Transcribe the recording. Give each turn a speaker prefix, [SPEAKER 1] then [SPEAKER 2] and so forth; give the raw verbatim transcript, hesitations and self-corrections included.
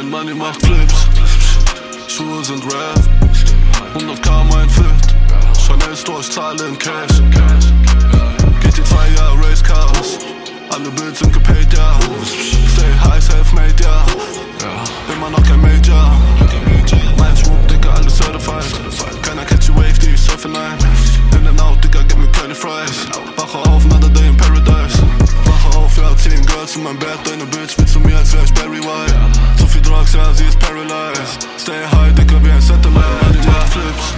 [SPEAKER 1] Mein Money macht Flips, Schuhe sind Rap, hundert K mein Fit, Chanel Store, ich zahle in Cash. G T zwei, ja, Race Cars, alle Bills sind gepaid, ja. Stay high, self-made, ja. Immer noch kein Major. Mein Schmuck, Digga, alles certified. Keiner catch a wave, die ich surfen ein. In and out, Digga, gib mir keine Fries. Wache auf, another day in paradise. Wache auf, ja, zehn Girls in meinem Bett, deine Bitch